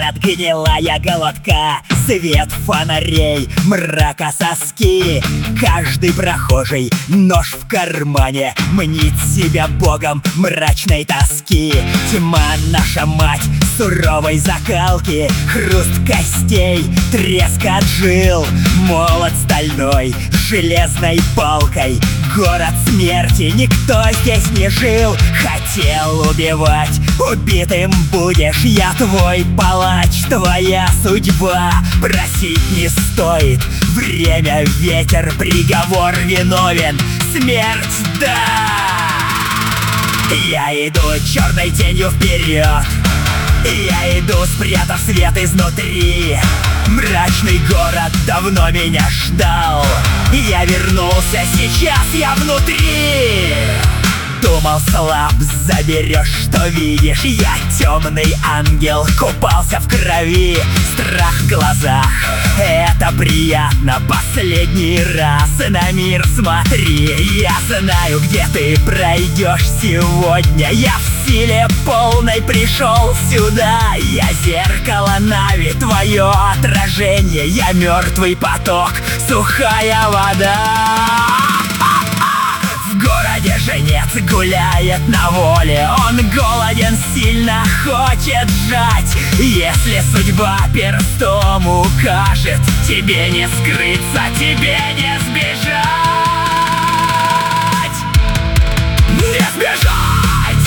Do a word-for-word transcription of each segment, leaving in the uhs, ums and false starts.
Свет, гнилая голодка, свет фонарей, мрака соски. Каждый прохожий, нож в кармане, мнит себя богом мрачной тоски. Тьма наша мать суровой закалки, хруст костей, треск от жил, молот стальной железной палкой. Город смерти, никто здесь не жил. Хотел убивать, убитым будешь. Я твой палач, твоя судьба. Просить не стоит, время, ветер, приговор виновен. Смерть, да! Я иду черной тенью вперед, я иду, спрятав свет изнутри. Мрачный город давно меня ждал, я вернулся, сейчас я внутри. Думал, слаб, заберешь, что видишь. Я темный ангел, купался в крови. Страх в глазах, это приятно. Последний раз на мир смотри. Я знаю, где ты пройдешь сегодня. Я в силе полной пришел сюда. Я зеркало Нави, твое отражение. Я мертвый поток, сухая вода. В городе женец гуляет на воле. Он голоден, сильно хочет жать. Если судьба перстом укажет, тебе не скрыться, тебе не сбежать. Не сбежать!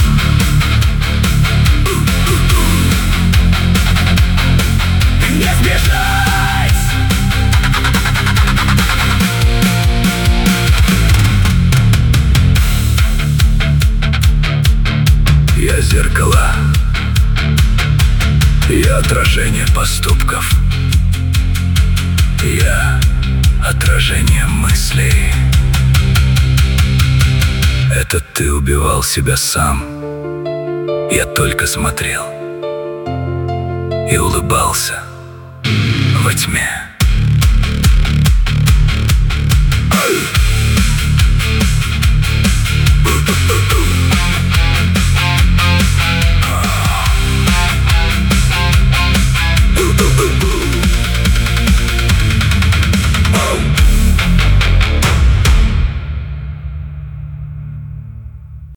Не сбежать! Я зеркало, я отражение поступков, я отражение мыслей. Это ты убивал себя сам. Я только смотрел и улыбался во тьме.